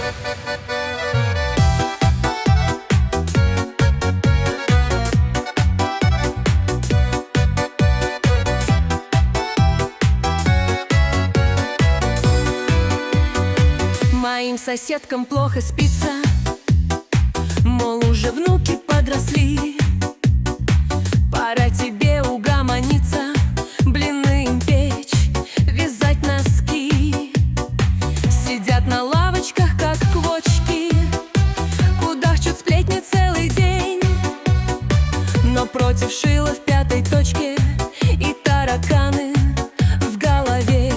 Моим соседкам плохо спится, мол, уже внуки подросли. Пора тебе угомониться, блины им печь, вязать носки. Сидят на лавочках, как квочки, кудахчут сплетни целый день. Но против шила в пятой точке и тараканы в голове.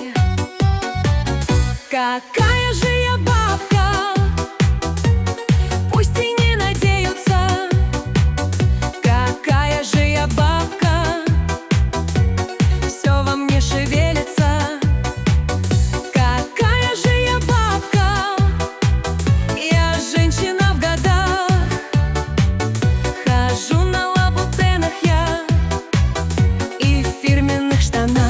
Какая же я бабка, пусть и не надеются. Какая же я бабка, все во мне шевелится. Какая же я бабка, я женщина в годах. Хожу на лабутенах я и в фирменных штанах.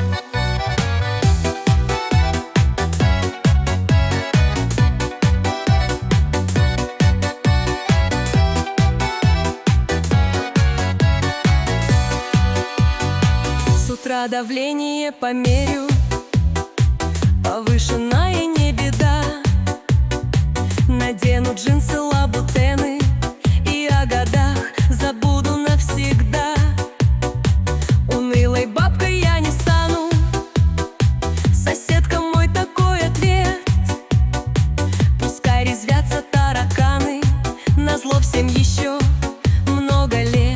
С утра давление померю, повышенная не беда. Надену джинсы, лабутены и о годах забуду навсегда. Унылой бабкой я не стану, соседка мой такой ответ. Пускай резвятся тараканы, назло всем еще много лет.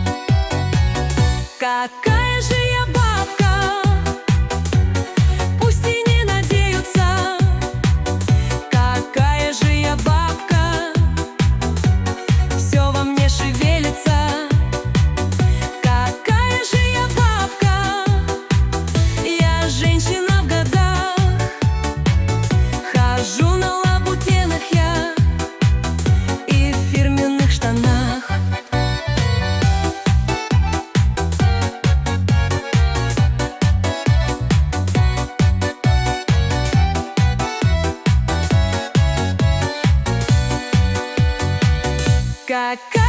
Какая же я бабка, пусть и не надеются. Какая же я бабка, все во мне шевелится. Какая же я бабка, я женщина в годах. Хожу на лабутенах я и в фирменных штанах. Какая